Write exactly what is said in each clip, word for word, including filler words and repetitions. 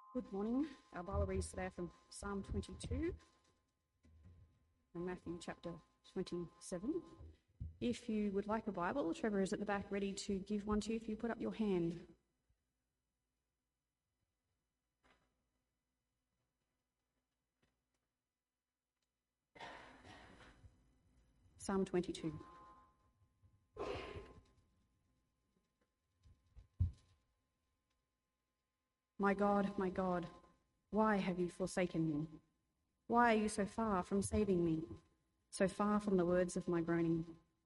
Good morning. Our Bible reads today from Psalm twenty-two and Matthew chapter twenty-seven. If you would like a Bible, Trevor is at the back ready to give one to you if you put up your hand. Psalm twenty-two. My God, my God, why have you forsaken me? Why are you so far from saving me, so far from the words of my groaning?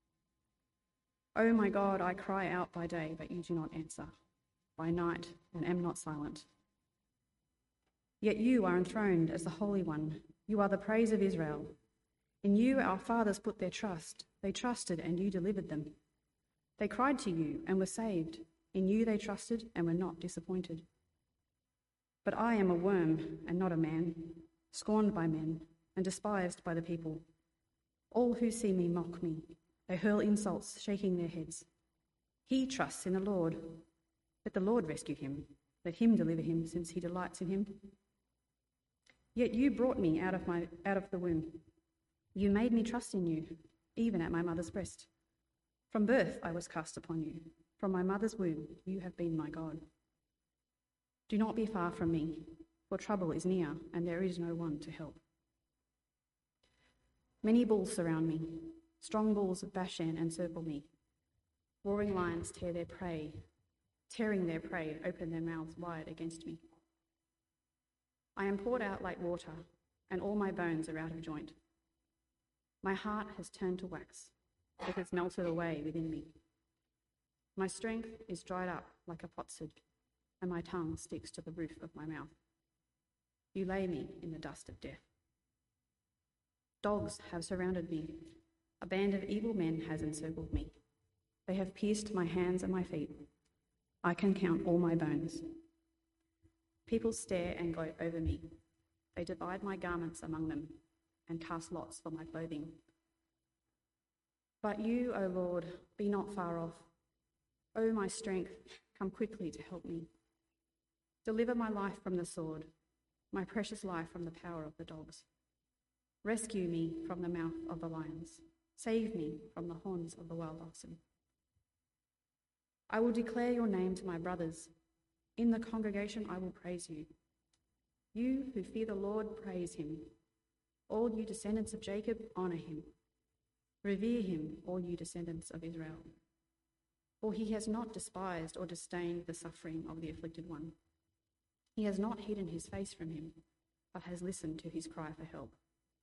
Oh my God, I cry out by day, but you do not answer, by night, and am not silent. Yet you are enthroned as the Holy One. You are the praise of Israel. In you our fathers put their trust. They trusted, and you delivered them. They cried to you and were saved. In you they trusted and were not disappointed. But I am a worm and not a man, scorned by men and despised by the people. All who see me mock me. They hurl insults, shaking their heads. He trusts in the Lord. Let the Lord rescue him. Let him deliver him, since he delights in him. Yet you brought me out of my out of the womb. You made me trust in you, even at my mother's breast. From birth I was cast upon you. From my mother's womb you have been my God. Do not be far from me, for trouble is near, and there is no one to help. Many bulls surround me. Strong bulls of Bashan encircle me. Roaring lions tear their prey, tearing their prey, open their mouths wide against me. I am poured out like water, and all my bones are out of joint. My heart has turned to wax. It has melted away within me. My strength is dried up like a potsherd, and my tongue sticks to the roof of my mouth. You lay me in the dust of death. Dogs have surrounded me. A band of evil men has encircled me. They have pierced my hands and my feet. I can count all my bones. People stare and gloat over me. They divide my garments among them and cast lots for my clothing. But you, O Lord, be not far off. O my strength, come quickly to help me. Deliver my life from the sword, my precious life from the power of the dogs. Rescue me from the mouth of the lions. Save me from the horns of the wild oxen. I will declare your name to my brothers. In the congregation I will praise you. You who fear the Lord, praise him. All you descendants of Jacob, honour him. Revere him, all you descendants of Israel. For he has not despised or disdained the suffering of the afflicted one. He has not hidden his face from him, but has listened to his cry for help.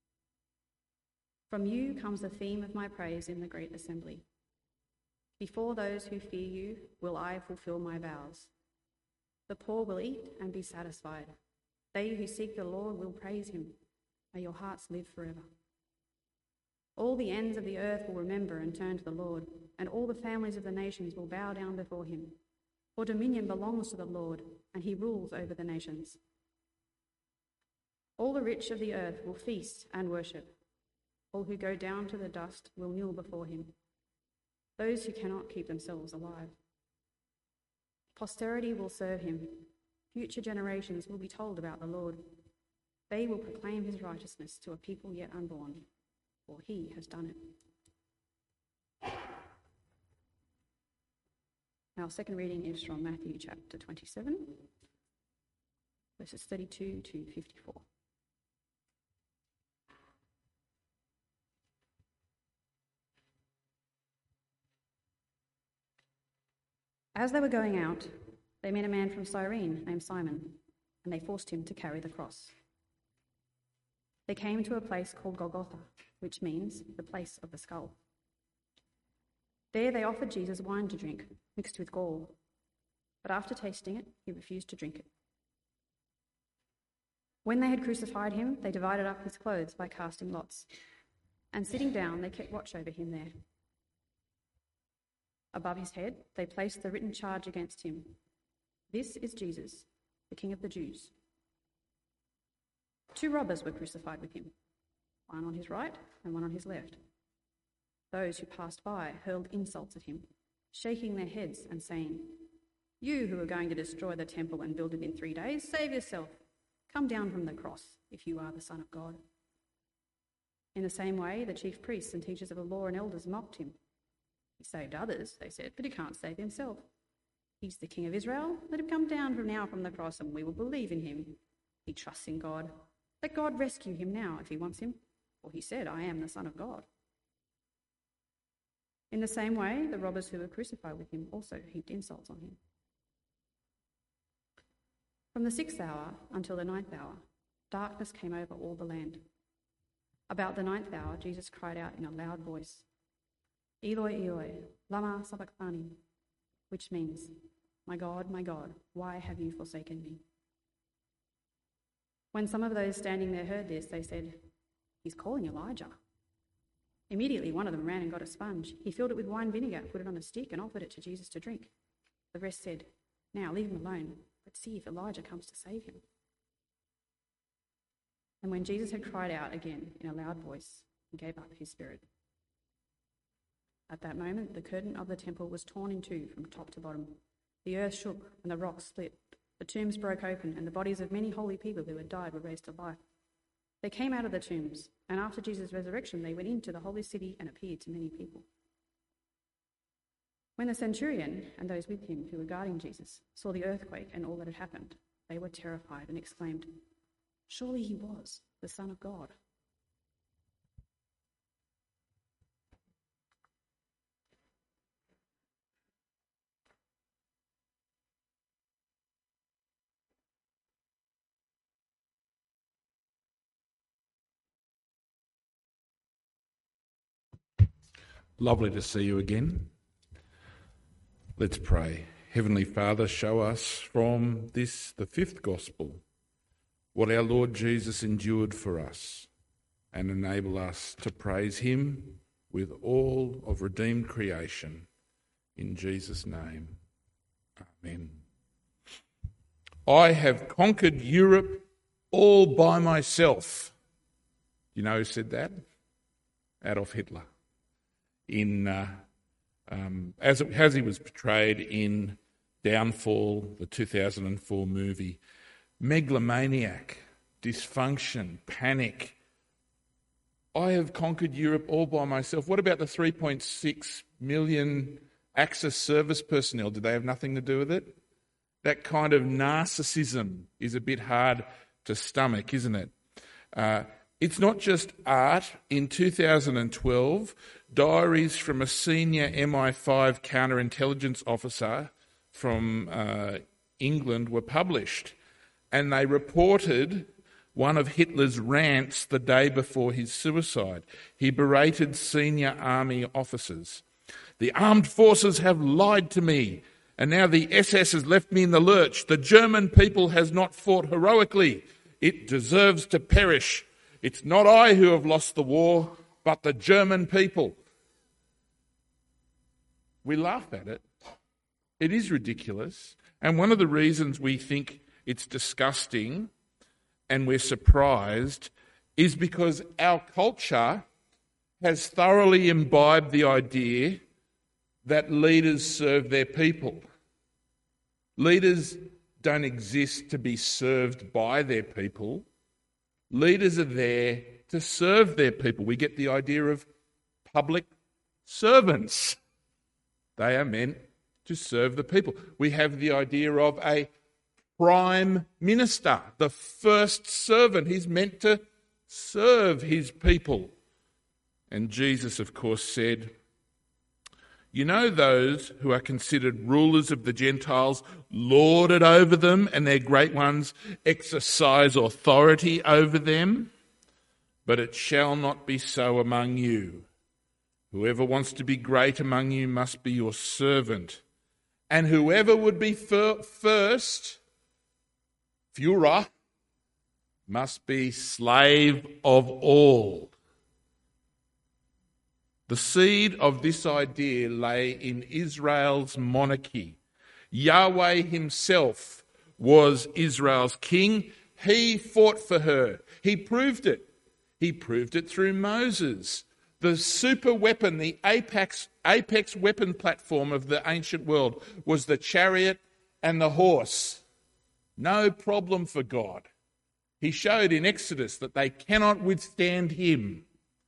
From you comes the theme of my praise in the great assembly. Before those who fear you will I fulfill my vows. The poor will eat and be satisfied. They who seek the Lord will praise him. May your hearts live forever. All the ends of the earth will remember and turn to the Lord, and all the families of the nations will bow down before him. For dominion belongs to the Lord, and he rules over the nations. All the rich of the earth will feast and worship. All who go down to the dust will kneel before him, those who cannot keep themselves alive. Posterity will serve him. Future generations will be told about the Lord. They will proclaim his righteousness to a people yet unborn, for he has done it. Our second reading is from Matthew chapter twenty-seven, verses thirty-two to fifty-four. As they were going out, they met a man from Cyrene named Simon, and they forced him to carry the cross. They came to a place called Golgotha, which means the place of the skull. There they offered Jesus wine to drink, mixed with gall, but after tasting it, he refused to drink it. When they had crucified him, they divided up his clothes by casting lots, and sitting down, they kept watch over him there. Above his head, they placed the written charge against him. This is Jesus, the King of the Jews. Two robbers were crucified with him, one on his right and one on his left. Those who passed by hurled insults at him, shaking their heads and saying, You who are going to destroy the temple and build it in three days, save yourself. Come down from the cross if you are the Son of God." In the same way, the chief priests and teachers of the law and elders mocked him. "He saved others," they said, "but he can't save himself. He's the King of Israel. Let him come down from now from the cross and we will believe in him. He trusts in God. Let God rescue him now if he wants him. For he said, 'I am the Son of God.'" In the same way, the robbers who were crucified with him also heaped insults on him. From the sixth hour until the ninth hour, darkness came over all the land. About the ninth hour, Jesus cried out in a loud voice, "Eloi, Eloi, lama sabachthani," which means, "My God, my God, why have you forsaken me?" When some of those standing there heard this, they said, "He's calling Elijah." Immediately one of them ran and got a sponge. He filled it with wine vinegar, put it on a stick, and offered it to Jesus to drink. The rest said, "Now leave him alone. Let's see if Elijah comes to save him." And when Jesus had cried out again in a loud voice, he gave up his spirit. At that moment, the curtain of the temple was torn in two from top to bottom. The earth shook and the rocks split. The tombs broke open, and the bodies of many holy people who had died were raised to life. They came out of the tombs, and after Jesus' resurrection, they went into the holy city and appeared to many people. When the centurion and those with him who were guarding Jesus saw the earthquake and all that had happened, they were terrified and exclaimed, "Surely he was the Son of God." Lovely to see you again. Let's pray. Heavenly Father, show us from this, the fifth gospel, what our Lord Jesus endured for us, and enable us to praise him with all of redeemed creation. In Jesus' name, amen. I have conquered Europe all by myself. You know who said that? Adolf Hitler. In uh, um, as, it, as he was portrayed in Downfall, the two thousand four movie. Megalomaniac, dysfunction, panic. I have conquered Europe all by myself. What about the three point six million Access service personnel? Did they have nothing to do with it? That kind of narcissism is a bit hard to stomach, isn't it? Uh, It's not just art. In two thousand twelve, diaries from a senior M I five counterintelligence officer from uh, England were published, and they reported one of Hitler's rants the day before his suicide. He berated senior army officers. "The armed forces have lied to me, and now the S S has left me in the lurch. The German people has not fought heroically. It deserves to perish. It's not I who have lost the war, but the German people." We laugh at it. It is ridiculous. And one of the reasons we think it's disgusting and we're surprised is because our culture has thoroughly imbibed the idea that leaders serve their people. Leaders don't exist to be served by their people. Leaders are there to serve their people. We get the idea of public servants. They are meant to serve the people. We have the idea of a prime minister, the first servant. He's meant to serve his people. And Jesus, of course, said, "You know those who are considered rulers of the Gentiles lord it over them, and their great ones exercise authority over them? But it shall not be so among you. Whoever wants to be great among you must be your servant. And whoever would be fir- first, Führer, must be slave of all." The seed of this idea lay in Israel's monarchy. Yahweh himself was Israel's king. He fought for her. He proved it. He proved it through Moses. The super weapon, the apex, apex weapon platform of the ancient world was the chariot and the horse. No problem for God. He showed in Exodus that they cannot withstand him.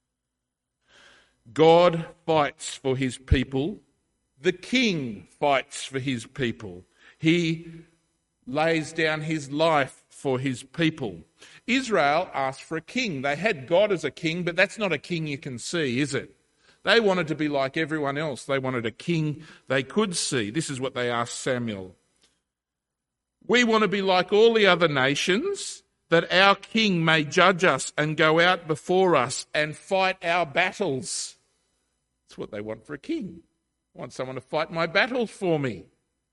God fights for his people. The king fights for his people. He lays down his life for his people. Israel asked for a king. They had God as a king, but that's not a king you can see, is it? They wanted to be like everyone else. They wanted a king they could see. This is what they asked Samuel. We want to be like all the other nations, that our king may judge us and go out before us and fight our battles. That's what they want for a king. I want someone to fight my battles for me.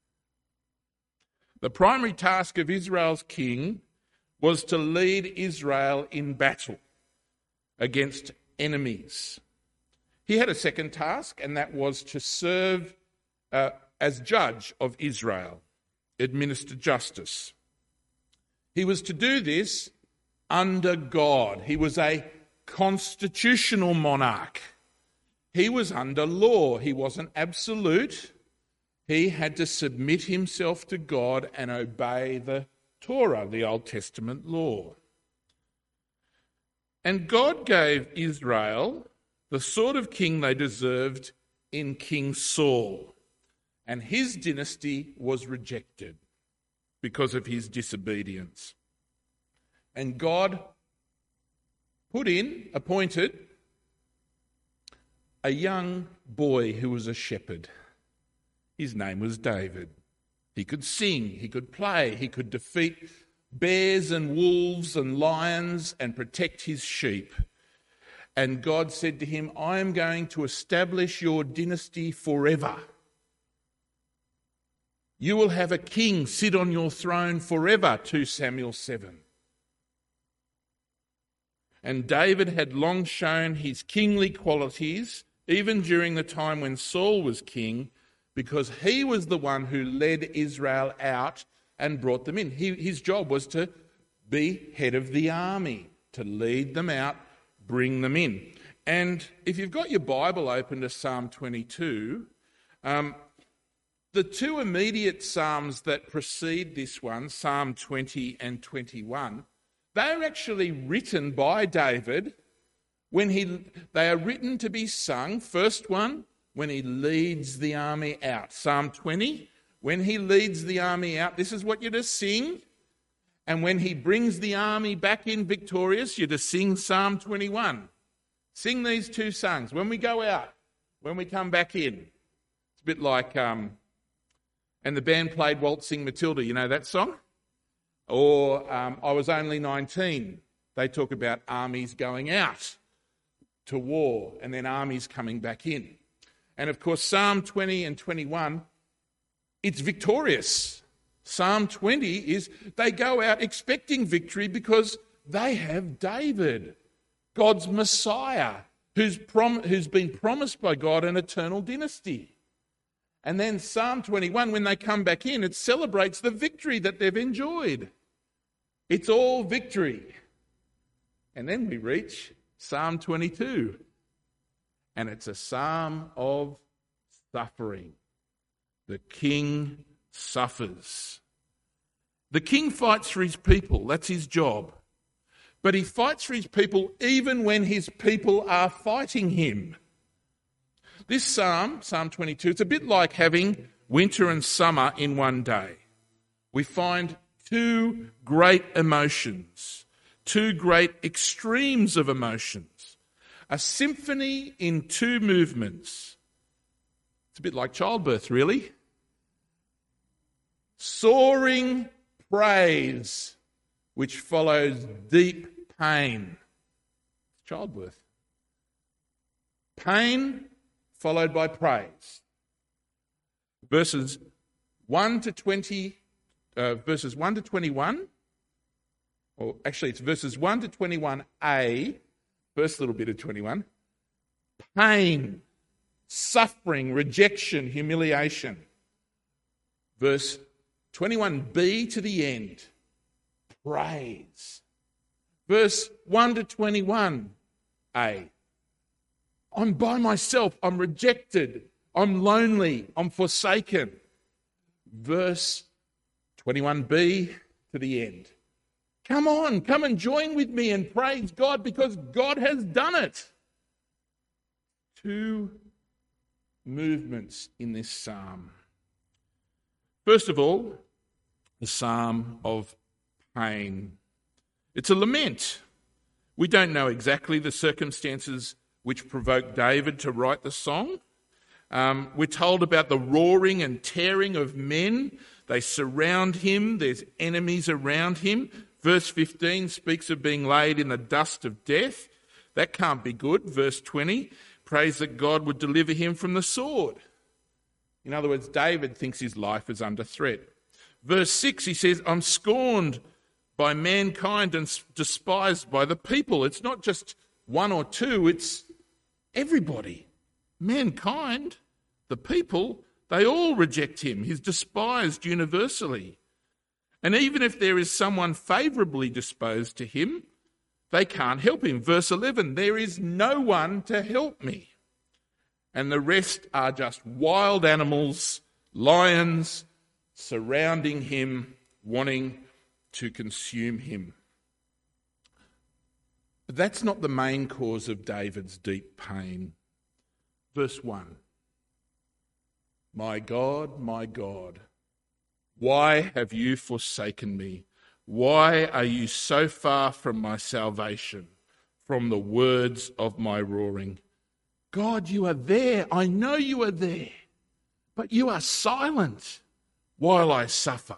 The primary task of Israel's king was to lead Israel in battle against enemies. He had a second task, and that was to serve uh, as judge of Israel, administer justice. He was to do this under God. He was a constitutional monarch. He was under law. He wasn't absolute. He had to submit himself to God and obey the Torah, the Old Testament law. And God gave Israel the sort of king they deserved in King Saul. And his dynasty was rejected because of his disobedience. And God put in, appointed, a young boy who was a shepherd. His name was David. He could sing, he could play, he could defeat bears and wolves and lions and protect his sheep. And God said to him, I am going to establish your dynasty forever. You will have a king sit on your throne forever, Second Samuel seven. And David had long shown his kingly qualities, even during the time when Saul was king, because he was the one who led Israel out and brought them in. He, his job was to be head of the army, to lead them out, bring them in. And if you've got your Bible open to Psalm twenty-two, um, the two immediate psalms that precede this one, Psalm twenty and twenty-one, they're actually written by David when he, they are written to be sung. First one, when he leads the army out. Psalm twenty, when he leads the army out, this is what you're to sing. And when he brings the army back in victorious, you're to sing Psalm twenty-one. Sing these two songs. When we go out, when we come back in. It's a bit like, um, and the band played Waltzing Matilda, you know that song? Or um, I Was Only nineteen. They talk about armies going out to war and then armies coming back in. And of course, Psalm twenty and twenty-one, it's victorious. Psalm twenty is they go out expecting victory because they have David, God's Messiah, who's, prom- who's been promised by God an eternal dynasty. And then Psalm twenty-one, when they come back in, it celebrates the victory that they've enjoyed. It's all victory. And then we reach Psalm twenty-two. And it's a psalm of suffering. The king suffers. The king fights for his people. That's his job. But he fights for his people even when his people are fighting him. This psalm, Psalm twenty-two, it's a bit like having winter and summer in one day. We find two great emotions, two great extremes of emotions. A symphony in two movements. It's a bit like childbirth, really. Soaring praise, which follows deep pain. Childbirth. Pain followed by praise. Verses one to twenty, uh, verses one to twenty-one, or actually it's verses one to twenty-one A, first little bit of twenty-one. Pain, suffering, rejection, humiliation. Verse twenty-one B to the end, praise. Verse one to twenty-one A, I'm by myself, I'm rejected, I'm lonely, I'm forsaken. Verse twenty-one b to the end. Come on, come and join with me and praise God because God has done it. Two movements in this psalm. First of all, the psalm of pain. It's a lament. We don't know exactly the circumstances which provoked David to write the song. Um, we're told about the roaring and tearing of men. They surround him. There's enemies around him. Verse fifteen speaks of being laid in the dust of death. That can't be good. Verse twenty prays that God would deliver him from the sword. In other words, David thinks his life is under threat. Verse six, he says, I'm scorned by mankind and despised by the people. It's not just one or two, it's everybody. Mankind, the people, they all reject him. He's despised universally. And even if there is someone favourably disposed to him, they can't help him. Verse eleven, there is no one to help me. And the rest are just wild animals, lions, surrounding him, wanting to consume him. But that's not the main cause of David's deep pain. Verse one, my God, my God, why have you forsaken me? Why are you so far from my salvation, from the words of my roaring? God, you are there. I know you are there, but you are silent while I suffer.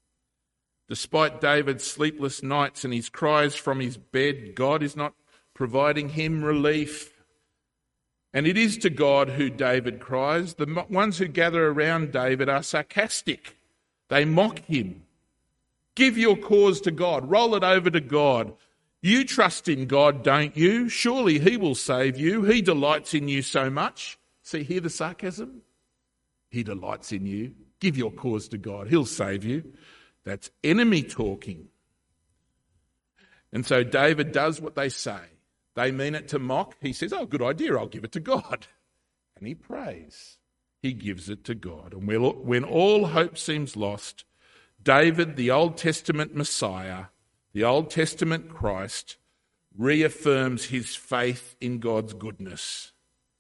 Despite David's sleepless nights and his cries from his bed, God is not providing him relief. And it is to God who David cries. The ones who gather around David are sarcastic. They mock him. Give your cause to God. Roll it over to God. You trust in God, don't you? Surely he will save you. He delights in you so much. See, hear the sarcasm? He delights in you. Give your cause to God. He'll save you. That's enemy talking. And so David does what they say. They mean it to mock. He says, oh, good idea, I'll give it to God. And he prays. He gives it to God. And when all hope seems lost, David, the Old Testament Messiah, the Old Testament Christ, reaffirms his faith in God's goodness.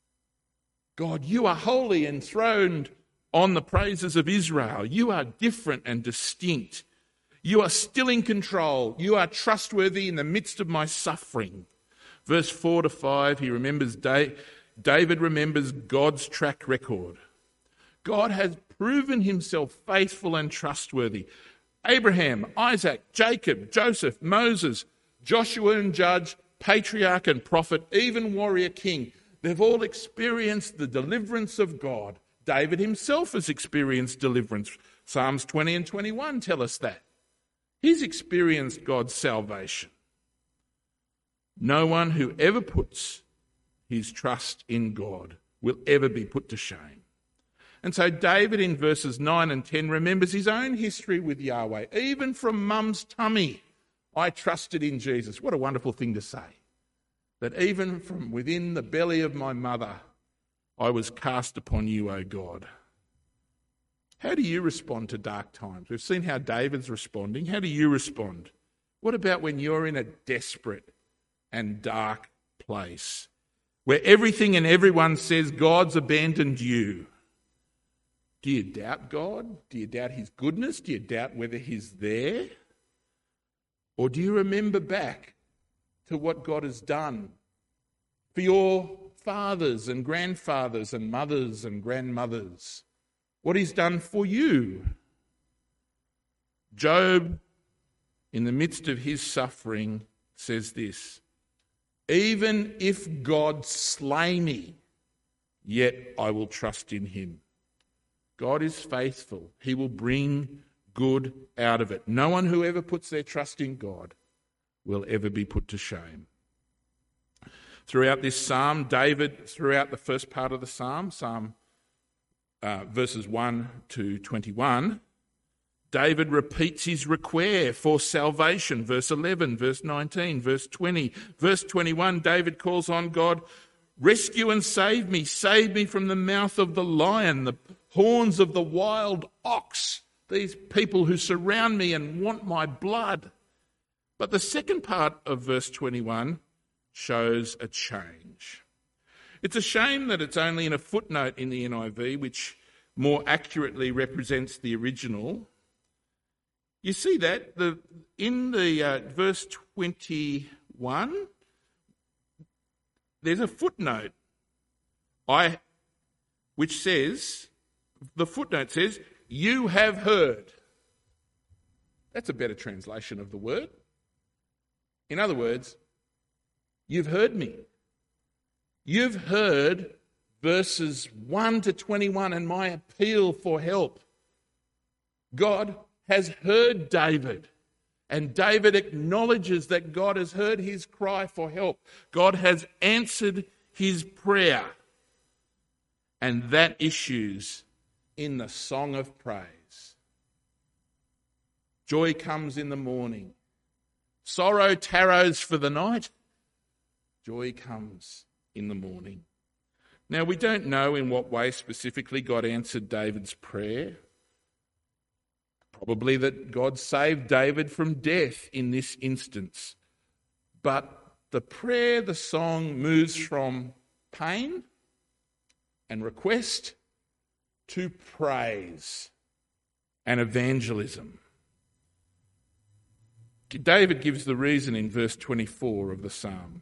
God, you are holy, enthroned on the praises of Israel. You are different and distinct. You are still in control. You are trustworthy in the midst of my suffering. Verse four to five, he remembers David remembers God's track record. God has proven himself faithful and trustworthy. Abraham, Isaac, Jacob, Joseph, Moses, Joshua and Judge, patriarch and prophet, even warrior king. They've all experienced the deliverance of God. David himself has experienced deliverance. Psalms twenty and twenty-one tell us that. He's experienced God's salvation. No one who ever puts his trust in God will ever be put to shame. And so David in verses nine and ten remembers his own history with Yahweh. Even from mum's tummy, I trusted in Jesus. What a wonderful thing to say. That even from within the belly of my mother, I was cast upon you, O God. How do you respond to dark times? We've seen how David's responding. How do you respond? What about when you're in a desperate and dark place where everything and everyone says God's abandoned you? Do you doubt God? Do you doubt his goodness? Do you doubt whether he's there? Or do you remember back to what God has done for your fathers and grandfathers and mothers and grandmothers? What he's done for you? Job, in the midst of his suffering, says this, even if God slay me, yet I will trust in him. God is faithful. He will bring good out of it. No one who ever puts their trust in God will ever be put to shame. Throughout this psalm, David, throughout the first part of the psalm, Psalm uh, verses one to twenty-one, David repeats his request for salvation. Verse eleven, verse nineteen, verse twenty. Verse twenty-one, David calls on God, rescue and save me. Save me from the mouth of the lion, the horns of the wild ox. these people who surround me and want my blood. But the second part of verse twenty-one shows a change. It's a shame that it's only in a footnote in the N I V, which more accurately represents the original. You see that the in the uh, verse twenty-one, there's a footnote, I, which says, the footnote says, "You have heard." That's a better translation of the word. In other words, you've heard me. You've heard verses one to twenty-one and my appeal for help. God has heard David, and David acknowledges that God has heard his cry for help. God has answered his prayer, and that issues in the song of praise. Joy comes in the morning. Sorrow tarrows for the night. Joy comes in the morning. Now, we don't know in what way specifically God answered David's prayer. Probably that God saved David from death in this instance. But the prayer, the song, moves from pain and request to praise and evangelism. David gives the reason in verse twenty-four of the psalm.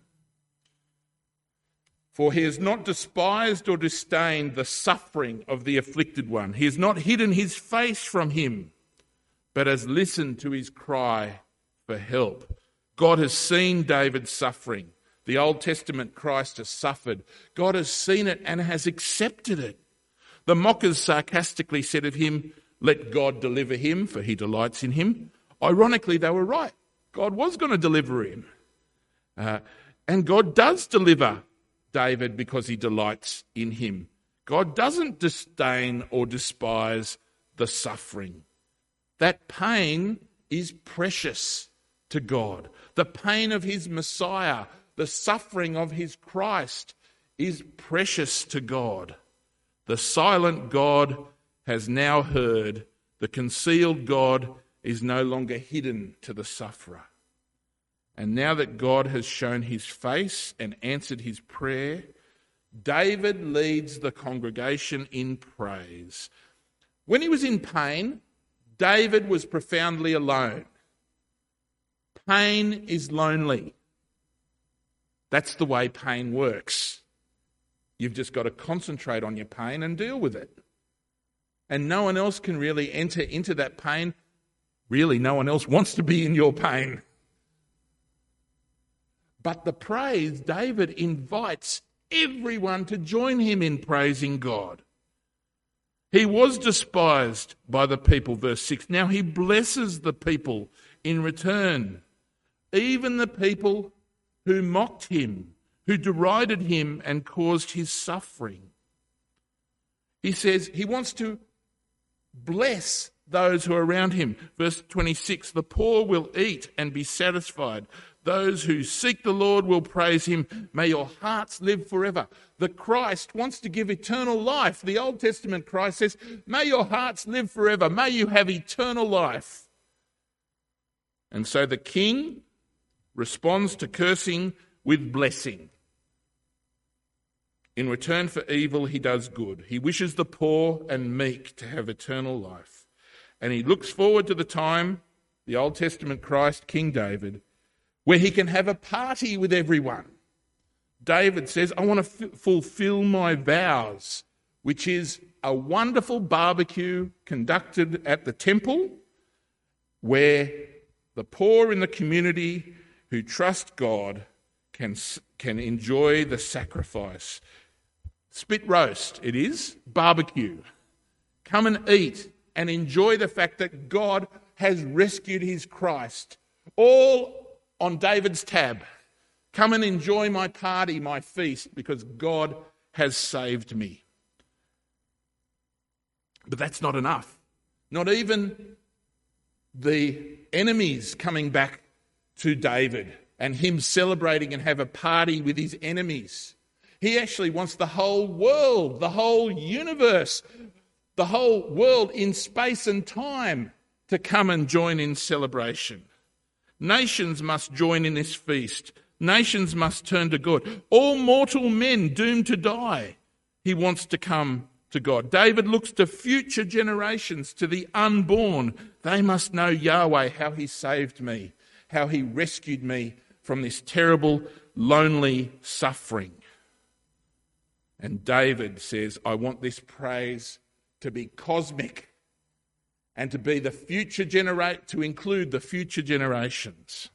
For he has not despised or disdained the suffering of the afflicted one. He has not hidden his face from him, but has listened to his cry for help. God has seen David's suffering. The Old Testament Christ has suffered. God has seen it and has accepted it. The mockers sarcastically said of him, "Let God deliver him, for he delights in him." Ironically, they were right. God was going to deliver him. Uh, and God does deliver David because he delights in him. God doesn't disdain or despise the suffering. That pain is precious to God. The pain of his Messiah, the suffering of his Christ is precious to God. The silent God has now heard. The concealed God is no longer hidden to the sufferer. And now that God has shown his face and answered his prayer, David leads the congregation in praise. When he was in pain, David was profoundly alone. Pain is lonely. That's the way pain works. You've just got to concentrate on your pain and deal with it. And no one else can really enter into that pain. Really, no one else wants to be in your pain. But the praise, David invites everyone to join him in praising God. He was despised by the people, verse six. Now he blesses the people in return. Even the people who mocked him, who derided him and caused his suffering. He says he wants to bless those who are around him. Verse twenty-six, the poor will eat and be satisfied. Those who seek the Lord will praise him. May your hearts live forever. The Christ wants to give eternal life. The Old Testament Christ says, may your hearts live forever. May you have eternal life. And so the king responds to cursing with blessing. In return for evil, he does good. He wishes the poor and meek to have eternal life. And he looks forward to the time, the Old Testament Christ, King David, where he can have a party with everyone. David says, I want to f- fulfill my vows, which is a wonderful barbecue conducted at the temple where the poor in the community who trust God can, can enjoy the sacrifice. Spit roast, it is, barbecue. Come and eat and enjoy the fact that God has rescued his Christ. All on David's tab. Come and enjoy my party, my feast, because God has saved me. But that's not enough. Not even the enemies coming back to David and him celebrating and have a party with his enemies. He actually wants the whole world, the whole universe, the whole world in space and time to come and join in celebration. Nations must join in this feast. Nations must turn to God. All mortal men doomed to die, he wants to come to God. David looks to future generations, to the unborn. They must know Yahweh, how he saved me, how he rescued me from this terrible, lonely suffering. And David says, I want this praise to be cosmic and to be the future generate to include the future generations.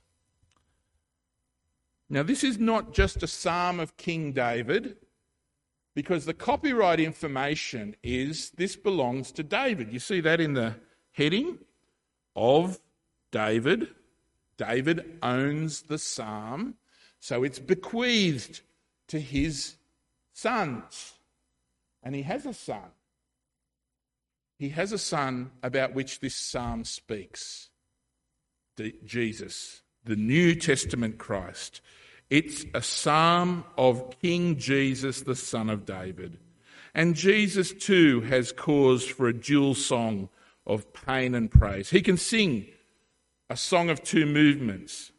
Now, this is not just a psalm of King David, because the copyright information is this belongs to David. You see that in the heading of David. David owns the psalm, so it's bequeathed to his sons. And he has a son. He has a son about which this psalm speaks. D- Jesus, the New Testament Christ. It's a psalm of King Jesus, the Son of David. And Jesus too has cause for a dual song of pain and praise. He can sing a song of two movements.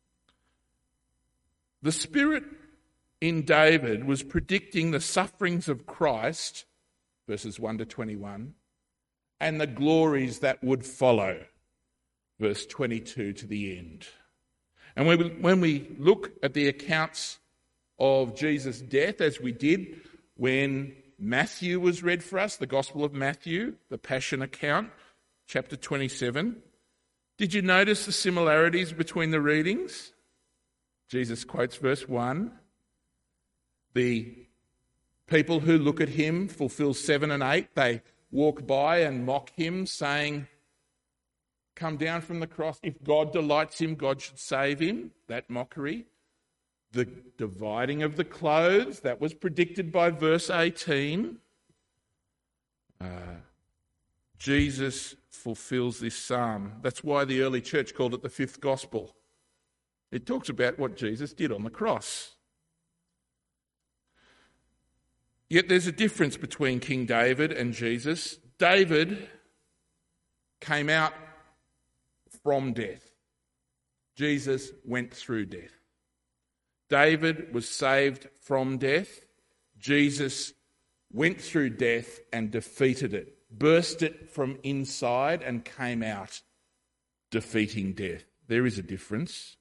The Spirit in David was predicting the sufferings of Christ, verses one to twenty-one, and the glories that would follow, verse twenty-two to the end. And when we, when we look at the accounts of Jesus' death, as we did when Matthew was read for us, the Gospel of Matthew, the Passion account, chapter twenty-seven, did you notice the similarities between the readings? Jesus quotes verse one. The people who look at him fulfill seven and eight. They walk by and mock him, saying, come down from the cross. If God delights him, God should save him. That mockery. The dividing of the clothes, that was predicted by verse eighteen. Uh, Jesus fulfills this psalm. That's why the early church called it the fifth gospel. It talks about what Jesus did on the cross. Yet there's a difference between King David and Jesus. David came out from death. Jesus went through death. David was saved from death. Jesus went through death and defeated it, burst it from inside and came out defeating death. There is a difference.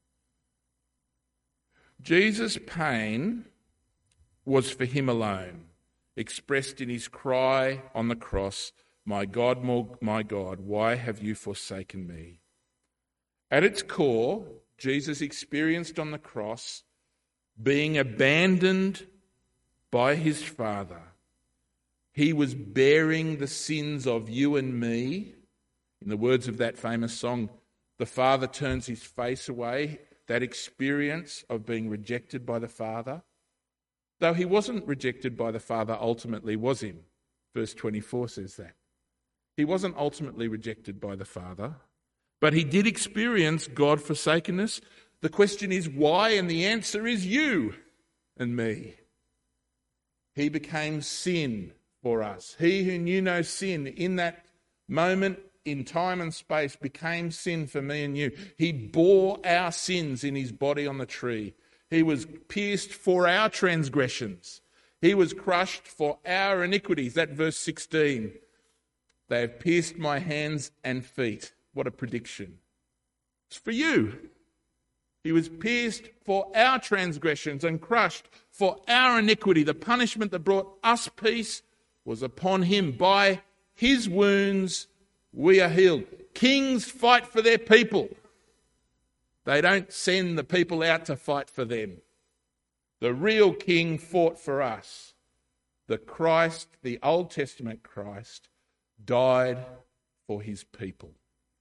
Jesus' pain was for him alone, expressed in his cry on the cross, my God, my God, why have you forsaken me? At its core, Jesus experienced on the cross being abandoned by his Father. He was bearing the sins of you and me. In the words of that famous song, the Father turns his face away. That experience of being rejected by the Father. Though he wasn't rejected by the Father ultimately, was him? Verse twenty-four says that. He wasn't ultimately rejected by the Father, but he did experience God forsakenness. The question is why, and the answer is you and me. He became sin for us. He who knew no sin in that moment in time and space became sin for me and you. He bore our sins in his body on the tree. He was pierced for our transgressions. He was crushed for our iniquities. That verse sixteen. They have pierced my hands and feet. What a prediction. It's for you. He was pierced for our transgressions and crushed for our iniquity. The punishment that brought us peace was upon him. By his wounds we are healed. Kings fight for their people. They don't send the people out to fight for them. The real king fought for us. The Christ, the Old Testament Christ, died for his people.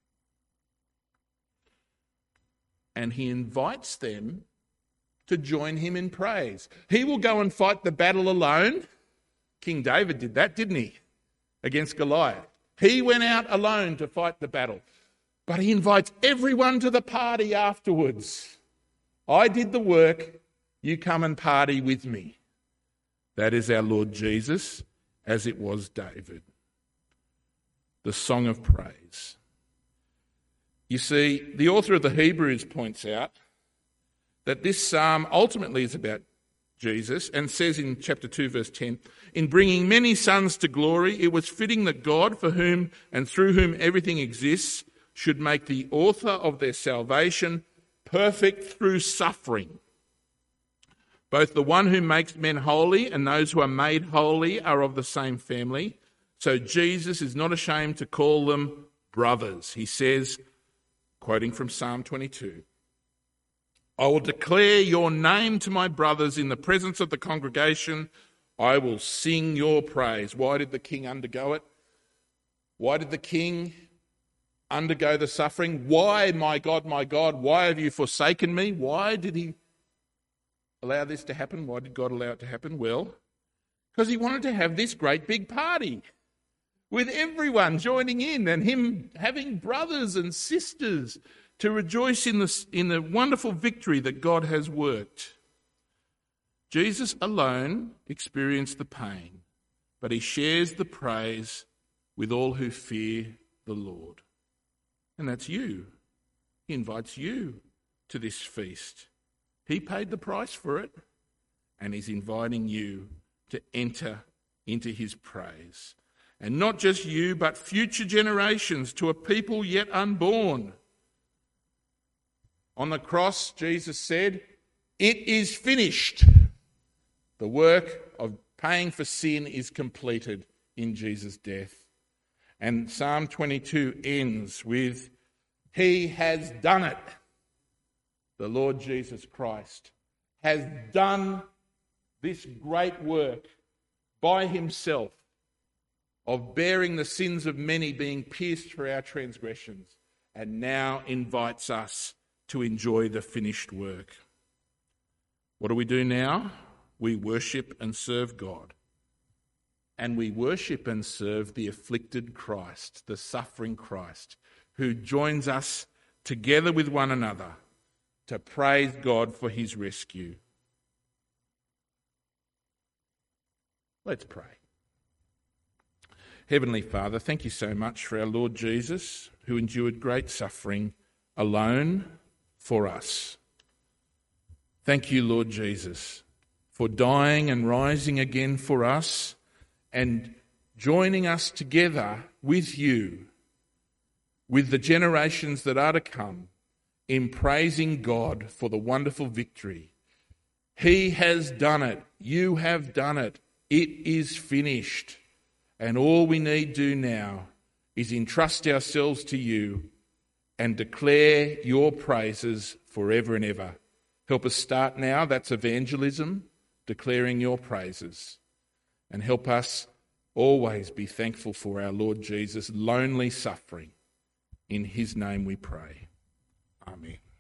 And he invites them to join him in praise. He will go and fight the battle alone. King David did that, didn't he? Against Goliath. He went out alone to fight the battle. But he invites everyone to the party afterwards. I did the work, you come and party with me. That is our Lord Jesus, as it was David. the song of praise. You see, the author of the Hebrews points out that this psalm ultimately is about Jesus and says in chapter two, verse ten, in bringing many sons to glory, it was fitting that God, for whom and through whom everything exists, should make the author of their salvation perfect through suffering. Both the one who makes men holy and those who are made holy are of the same family. So Jesus is not ashamed to call them brothers. He says, quoting from Psalm twenty-two, I will declare your name to my brothers in the presence of the congregation. I will sing your praise. Why did the king undergo it? Why did the king undergo the suffering? Why, my God, my God, why have you forsaken me? Why did he allow this to happen? Why did God allow it to happen? Well, because he wanted to have this great big party with everyone joining in and him having brothers and sisters to rejoice in the, in the wonderful victory that God has worked. Jesus alone experienced the pain, but he shares the praise with all who fear the Lord. And that's you. He invites you to this feast. He paid the price for it, and he's inviting you to enter into his praise. And not just you, but future generations, to a people yet unborn. On the cross, Jesus said, it is finished. The work of paying for sin is completed in Jesus' death. And Psalm twenty-two ends with, he has done it. The Lord Jesus Christ has done this great work by himself of bearing the sins of many, being pierced for our transgressions, and now invites us to enjoy the finished work. What do we do now? We worship and serve God. And we worship and serve the afflicted Christ, the suffering Christ, who joins us together with one another to praise God for his rescue. Let's pray. Heavenly Father, thank you so much for our Lord Jesus, who endured great suffering alone for us. Thank you, Lord Jesus, for dying and rising again for us and joining us together with you, with the generations that are to come, in praising God for the wonderful victory. He has done it. You have done it. It is finished. And all we need do now is entrust ourselves to you and declare your praises forever and ever. Help us start now. That's evangelism, declaring your praises. And help us always be thankful for our Lord Jesus' lonely suffering. In his name we pray. Amen.